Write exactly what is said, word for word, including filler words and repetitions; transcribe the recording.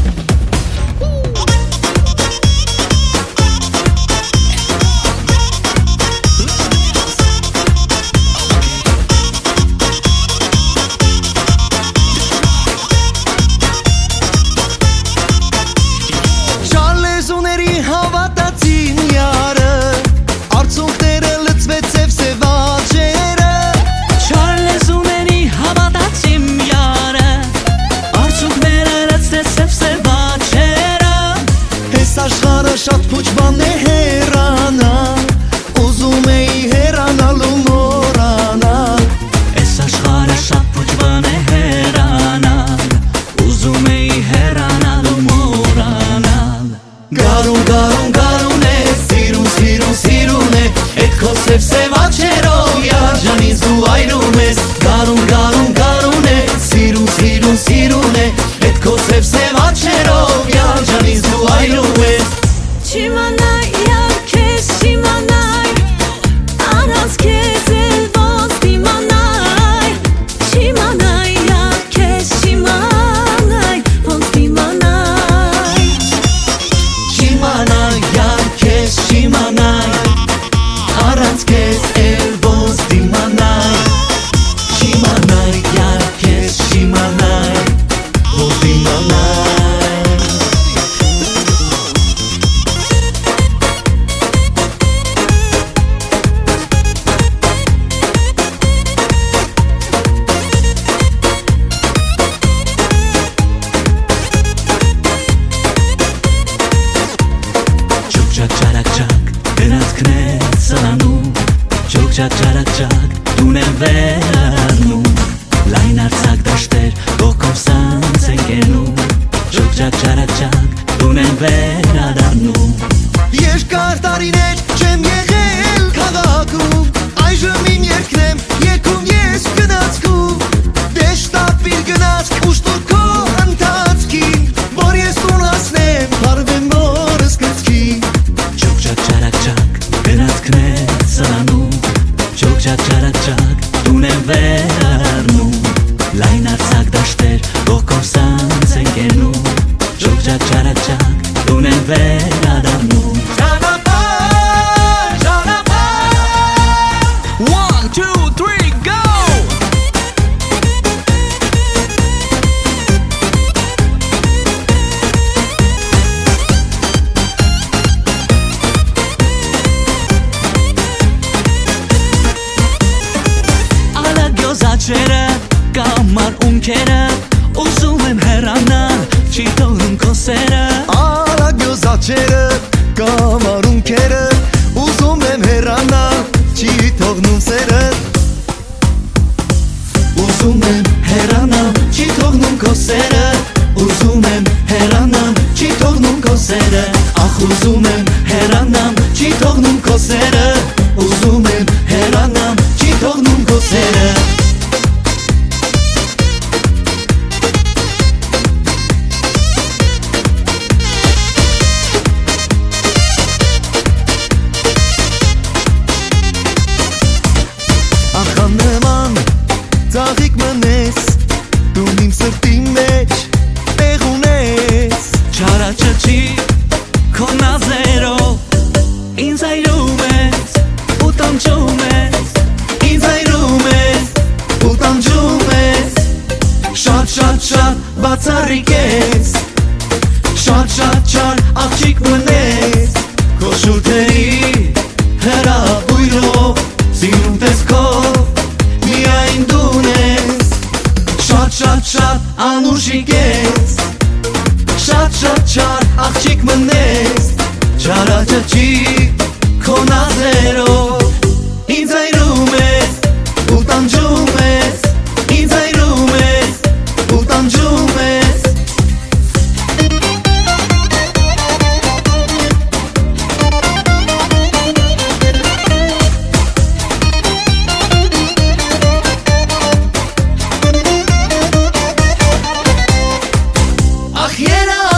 Շատ փուչ բան է հեռանալ, ուզում էի հեռանալ ու մոռանալ։ Այս աշխարհը շատ փուչ բան է հեռանալ, ուզում էի հեռանալ ու մոռանալ։ Գարուն, գարուն, գարուն է, սիրուն, սիրուն, սիրուն է, էդ քո սև-սև աչքերով յարջան ինձ դու այրում ես։ Գարուն, գարուն, գարուն է, սիրուն, սիրուն, սիրուն է, էդ քո սև-սև աչքերով յարջան ինձ դու այրում ես։ Չիմանայ, յար քեզ չիմանայ, առանց քեզ էլ ոնց դիմանայ։ Չիմանայ, յար քեզ չիմանայ, ոնց դիմանայ։ Չիմանայ, յար քեզ չիմանայ, առանց քեզ էլ ոնց դիմանայ։ Չիմանայ, յար քեզ չիմանայ, ոնց դիմանայ։ Չակ չարակ չակ դուն եմ վերարնում, լայն արցակ դաշտեր ոգով սանց են կենում։ Չակ չակ չարակ չակ դուն եմ վերադառնում։ Երկար տարիներ չեմ եղել քաղաքում, այժմ իմ երկրեմ եկում ես գնացքում։ Դե շտապիր գնացք ուշտուր քո ընթացքին, որ ես տուն հասնեմ հարվեմ մորս կրծքին։ Չակ չակ չարակ չակ գնացքն է սրանում, չակ չակ չարակ չակ դուն եմ վերարնում, լայն արցակ դաշտեր ոգով սանց են կենում։ Չակ չակ չարակ չակ դուն եմ վերադառնում։ Ճանապարհ, ճանապարհ, One, two, three, go! Աչերը, կամար ունքերը, ուզում եմ հեռանալ, չի թողնում քո սերը։ Արագյոզ աչերը, կամար ունքերը, ուզում եմ հեռանալ, չի թողնում սերը։ Ուզում եմ հեռանալ, չի թողնում քո սերը, ուզում եմ հեռանալ, չի թողնում քո սերը։ Ախ ուզում եմ հեռանալ, չի թողնում քո սերը, ուզում եմ հեռանալ, չի թողնում քո սերը։ Ծաղիկ մնես, դու իմ սրտի մեջ տեղ ունես։ Չարաչճի քո նազերով ինձ այրում ես ու տանջում ես, Ինձ այրում ես ու տանջում ես։ Շատ շատ շատ բացառիկ ես, շատ շատ չար աղջիկ մնես։ Քո շուրթերի հրաբույրով, սիրուն տեսքով միայն դուն ես։ Շատ շատ շատ անուշիկ ես, շատ շատ չար աղջիկ մնես։ Չարաչճի քո նազերով ինձ այրում ես ու տանջում ես, ինձ այրում ես ու տանջում ես։ Ախ երա